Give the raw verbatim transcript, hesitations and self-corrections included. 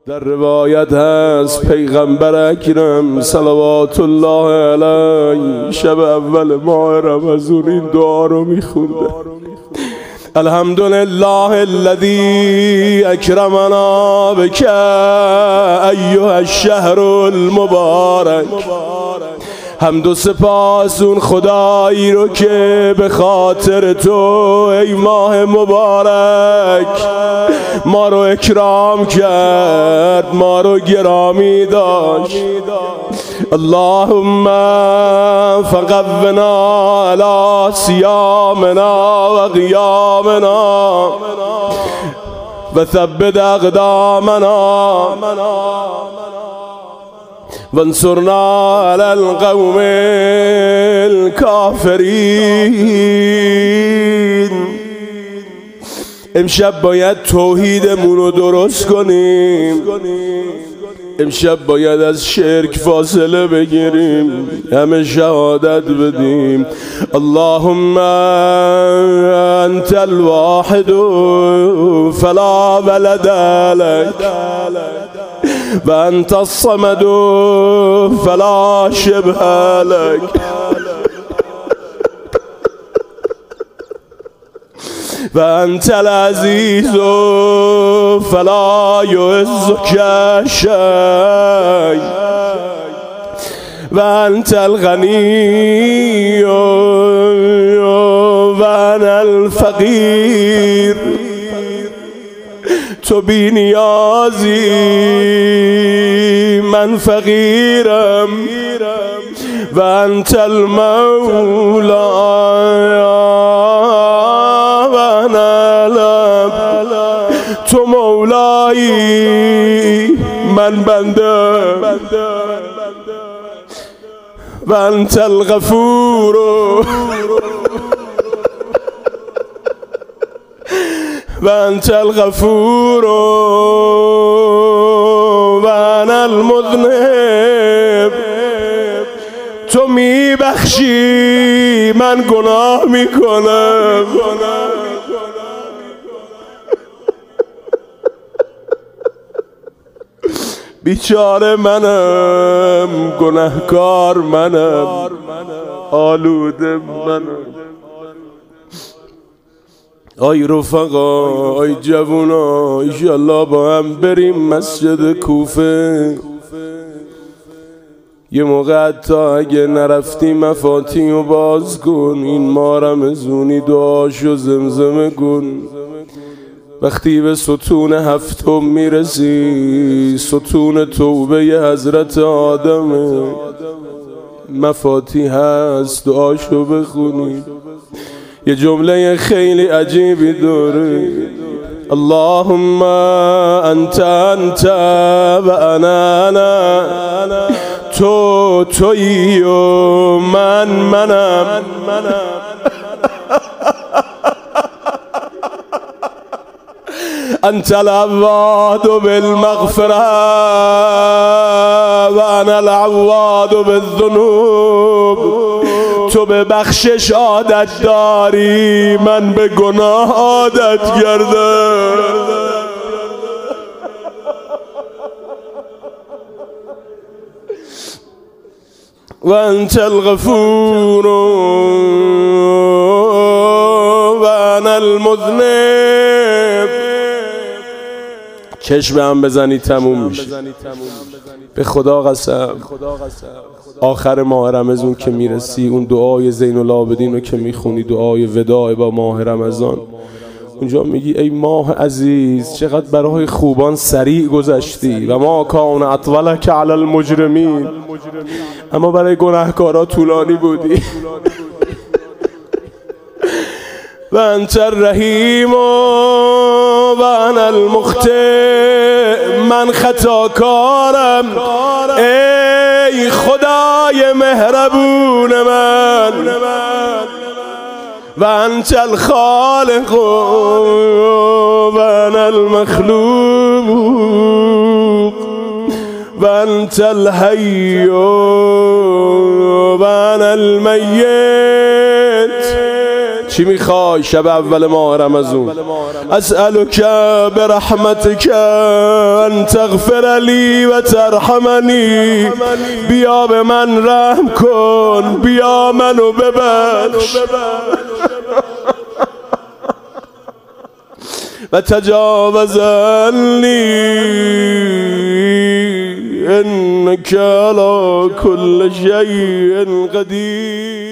در روایت هست پیغمبر اکرم صلوات الله علیه شب اول ماه رمضان این دعا رو میخونده: الحمدلله الذی اکرمنا بک ایها الشهر المبارک. حمد و سپاس اون خدایی رو که به خاطر تو ای ماه مبارک ما رو اکرام کرد، ما رو گرامی داشت. اللهم فقونا علی صیامنا و قیامنا و ثبت اقدامنا وانصرنا على القوم الكافرین. امشب باید توحیدمون رو درست کنیم، امشب باید از شرک فاصله بگیریم، همه شهادت بدیم: اللهم انت الواحد فلا ولد لك و انت الصمد فلا شبه لك و انت العزیز فلا یعزک شیء و انت الغنی و انا الفقیر. تو بی نیازی، من فقیرم. و انت المولا و انا العبد. تو مولایی، من بنده. و انت الغفور و انت الغفور و انا المذنب. تو میبخشی، من گناه میکنم. بیچاره منم، گناهکار منم، آلوده منم. آی رفقا، آی جوونا، ایشالله با هم بریم مسجد کوفه. یه موقع حتی اگه نرفتی مفاتیح رو باز کن، این ماه رمضانی دعاشو زمزمه کن. وقتی به ستون هفتم میرسی، ستون توبه حضرت آدم، مفاتیح هست، دعاشو بخونی. یه جمله خیلی عجیبی داره: اللهم انت انت و انا انا. تو تویی و من منم. انت العواد بالمغفرة و انا العواد بالذنوب. تو به بخشش عادت داری، من به گناه عادت کردم. و انت الغفور و انا المذنب. چشم هم بزنی تموم میشه. به خدا قسم آخر ماه رمضان که میرسی، اون دعای زین العابدین رو که میخونی، دعای وداع با ماه رمضان، اونجا میگی ای ماه عزیز، چقدر برای خوبان سریع گذشتی و ما کان اطولک علی المجرمین، اما برای گناهکارا طولانی بودی. و انت الرحیم و انا المخطئ. من خطاکارم، ای خدای مهربون من. و انت الخالق و انا المخلوق و انت الحی و انا المیت. چی میخوای شب اول ماه رمضان؟ اسألک برحمتک ان تغفر لی و ترحمنی، بیا به من رحم کن، بیا منو ببخش و تجاوز عنی انک علی کل شیء قدیر.